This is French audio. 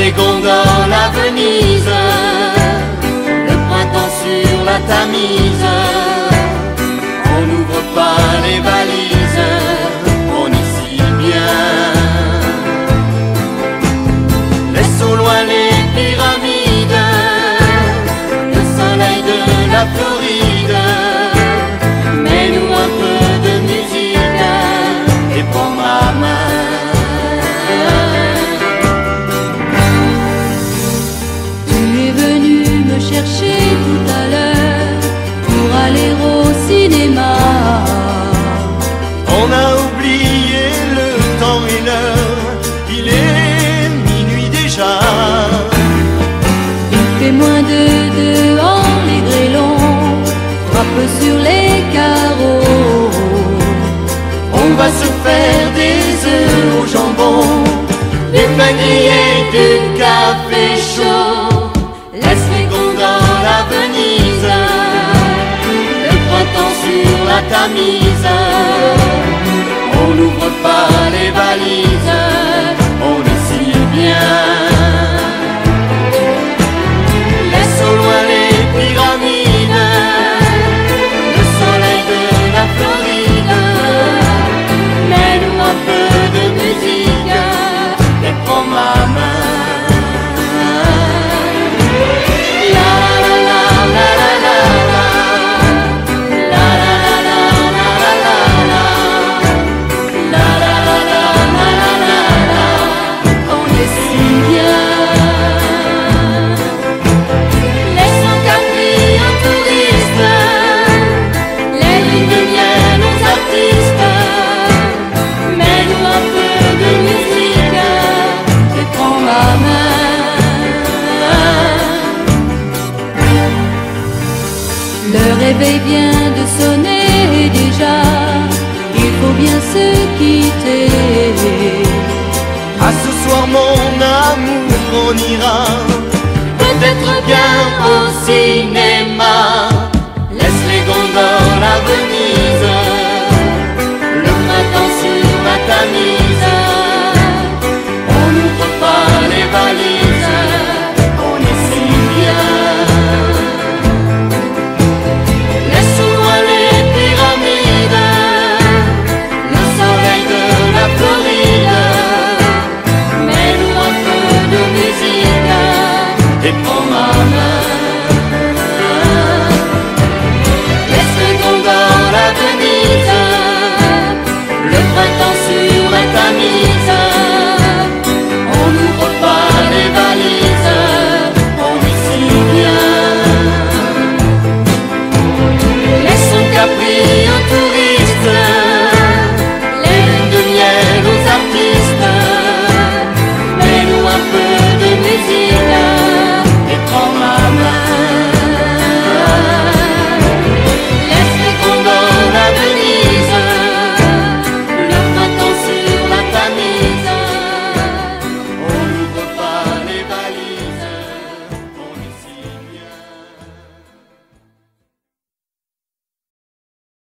les gondoles à Venise, le printemps sur la Tamise. On n'ouvre pas les valises, on est si bien. Laisse au loin les pyramides, le soleil de la Floride. Mets-nous un peu de musique et prends ma main. Chercher tout à l'heure pour aller au cinéma. On a oublié le temps et l'heure, il est minuit déjà. Il fait moins de dehors, les grêlons frappent sur les carreaux. On va se faire des œufs au jambon, des pains grillés, du café chaud. Laisse les gondoles à Venise, le printemps sur la Tamise. On n'ouvre pas les valises, on est si bien. Laisse au loin les pyramides, le soleil de la Floride. Mets-nous un peu de musique et prends ma main. Le réveil vient de sonner et déjà il faut bien se quitter. À ce soir mon amour on ira peut-être bien au cinéma.